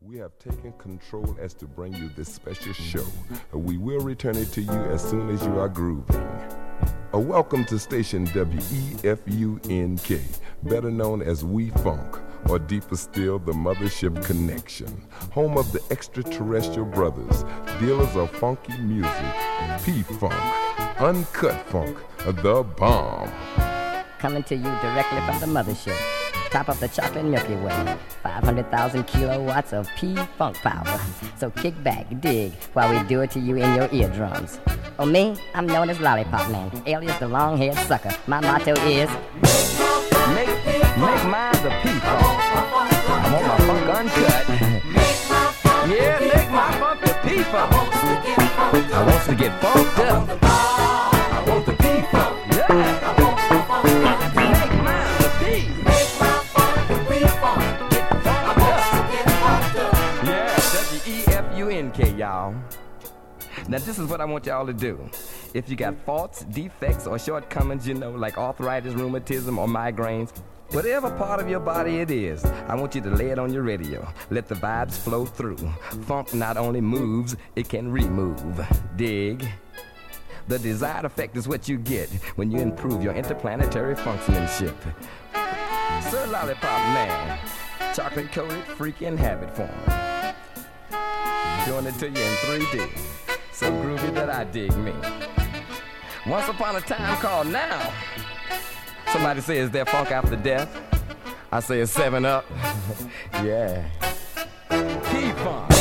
We have taken control as to bring you this special show. We will return it to you as soon as you are grooving. Welcome to station WEFUNK, better known as We Funk, or deeper still, the Mothership Connection, home of the extraterrestrial brothers, dealers of funky music, P-Funk, Uncut Funk, the bomb. Coming to you directly from the Mothership, top of the chocolate Milky Way, 500,000 kilowatts of P-Funk power. So kick back, dig, while we do it to you in your eardrums. Oh, me, I'm known as Lollipop Man, alias the long-haired sucker. My motto is, make mine the P-Funk. I want my funk uncut. Yeah, make my funk the P-Funk. I want to get funked up. I want the P-Funk. Yeah. Make mine the P. Make my funk the P-Funk. Get funked up. Yeah, WEFUNK, y'all. Now this is what I want y'all to do. If you got faults, defects, or shortcomings, like arthritis, rheumatism, or migraines, whatever part of your body it is, I want you to lay it on your radio. Let the vibes flow through. Funk not only moves, it can remove. Dig? The desired effect is what you get when you improve your interplanetary functionship. Sir Lollipop Man, chocolate-coated freaking habit form. Doing it to you in 3D. So groovy that I dig me. Once upon a time called now. Somebody says they're funk after death. I say it's 7 Up. Yeah. P-Funk.